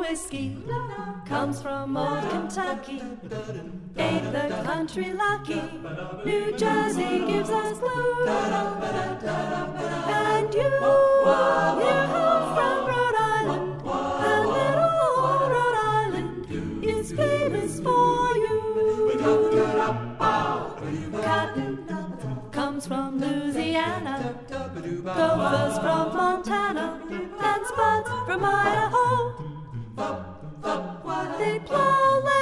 whiskey comes from old Kentucky. Ain't the country lucky? New Jersey gives us glue. And you come from Rhode Island, and little old Rhode Island is famous for you. Cotton comes from Louisiana, gophers from Montana, and spuds from Idaho. They plow